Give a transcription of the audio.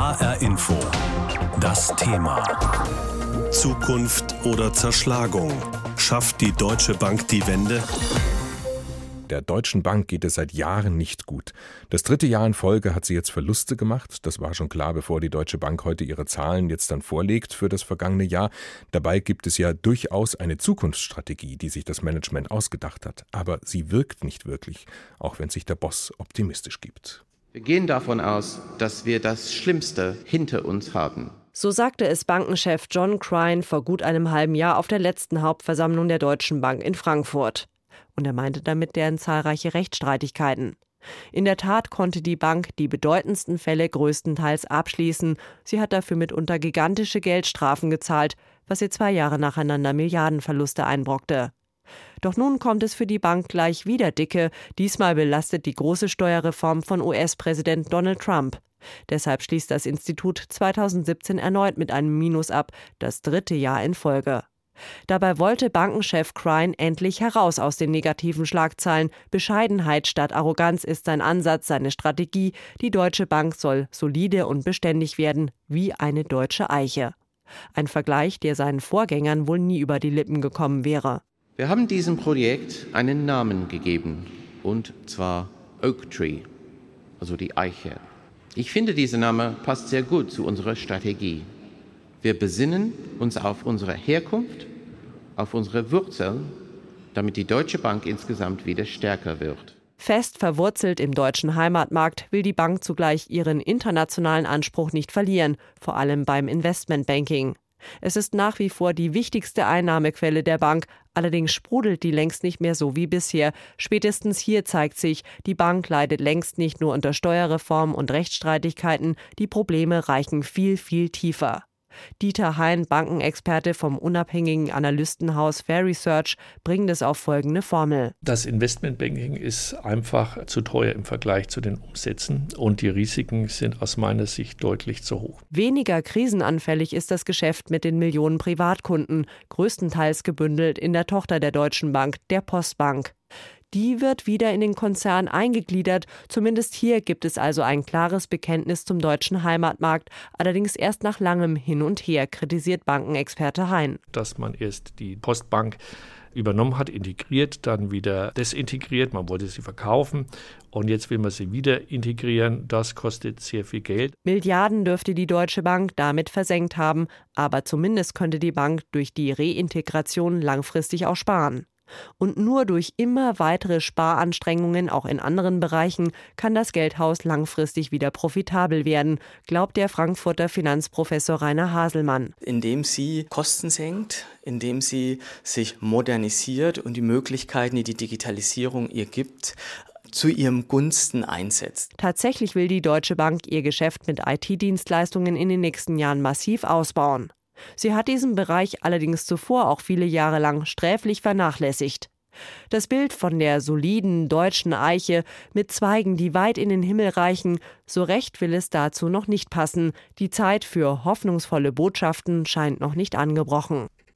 HR Info. Das Thema. Zukunft oder Zerschlagung? Schafft die Deutsche Bank die Wende? Der Deutschen Bank geht es seit Jahren nicht gut. Das 3. Jahr in Folge hat sie jetzt Verluste gemacht. Das war schon klar, bevor die Deutsche Bank heute ihre Zahlen jetzt dann vorlegt für das vergangene Jahr. Dabei gibt es ja durchaus eine Zukunftsstrategie, die sich das Management ausgedacht hat. Aber sie wirkt nicht wirklich, auch wenn sich der Boss optimistisch gibt. Wir gehen davon aus, dass wir das Schlimmste hinter uns haben. So sagte es Bankenchef John Crine vor gut einem halben Jahr auf der letzten Hauptversammlung der Deutschen Bank in Frankfurt. Und er meinte damit deren zahlreiche Rechtsstreitigkeiten. In der Tat konnte die Bank die bedeutendsten Fälle größtenteils abschließen. Sie hat dafür mitunter gigantische Geldstrafen gezahlt, was ihr 2 Jahre nacheinander Milliardenverluste einbrockte. Doch nun kommt es für die Bank gleich wieder dicke. Diesmal belastet die große Steuerreform von US-Präsident Donald Trump. Deshalb schließt das Institut 2017 erneut mit einem Minus ab, das 3. Jahr in Folge. Dabei wollte Bankenchef Crine endlich heraus aus den negativen Schlagzeilen. Bescheidenheit statt Arroganz ist sein Ansatz, seine Strategie. Die Deutsche Bank soll solide und beständig werden, wie eine deutsche Eiche. Ein Vergleich, der seinen Vorgängern wohl nie über die Lippen gekommen wäre. Wir haben diesem Projekt einen Namen gegeben, und zwar Oak Tree, also die Eiche. Ich finde, dieser Name passt sehr gut zu unserer Strategie. Wir besinnen uns auf unsere Herkunft, auf unsere Wurzeln, damit die Deutsche Bank insgesamt wieder stärker wird. Fest verwurzelt im deutschen Heimatmarkt will die Bank zugleich ihren internationalen Anspruch nicht verlieren, vor allem beim Investmentbanking. Es ist nach wie vor die wichtigste Einnahmequelle der Bank, allerdings sprudelt die längst nicht mehr so wie bisher. Spätestens hier zeigt sich, die Bank leidet längst nicht nur unter Steuerreform und Rechtsstreitigkeiten, die Probleme reichen viel, viel tiefer. Dieter Hein, Bankenexperte vom unabhängigen Analystenhaus Fair Research, bringt es auf folgende Formel. Das Investmentbanking ist einfach zu teuer im Vergleich zu den Umsätzen und die Risiken sind aus meiner Sicht deutlich zu hoch. Weniger krisenanfällig ist das Geschäft mit den Millionen Privatkunden, größtenteils gebündelt in der Tochter der Deutschen Bank, der Postbank. Die wird wieder in den Konzern eingegliedert. Zumindest hier gibt es also ein klares Bekenntnis zum deutschen Heimatmarkt, allerdings erst nach langem Hin und Her, kritisiert Bankenexperte Hein. Dass man erst die Postbank übernommen hat, integriert, dann wieder desintegriert, man wollte sie verkaufen und jetzt will man sie wieder integrieren, das kostet sehr viel Geld. Milliarden dürfte die Deutsche Bank damit versenkt haben, aber zumindest könnte die Bank durch die Reintegration langfristig auch sparen. Und nur durch immer weitere Sparanstrengungen, auch in anderen Bereichen, kann das Geldhaus langfristig wieder profitabel werden, glaubt der Frankfurter Finanzprofessor Rainer Haselmann. Indem sie Kosten senkt, indem sie sich modernisiert und die Möglichkeiten, die die Digitalisierung ihr gibt, zu ihrem Gunsten einsetzt. Tatsächlich will die Deutsche Bank ihr Geschäft mit IT-Dienstleistungen in den nächsten Jahren massiv ausbauen. Sie hat diesen Bereich allerdings zuvor auch viele Jahre lang sträflich vernachlässigt. Das Bild von der soliden deutschen Eiche mit Zweigen, die weit in den Himmel reichen, so recht will es dazu noch nicht passen. Die Zeit für hoffnungsvolle Botschaften scheint noch nicht angebrochen.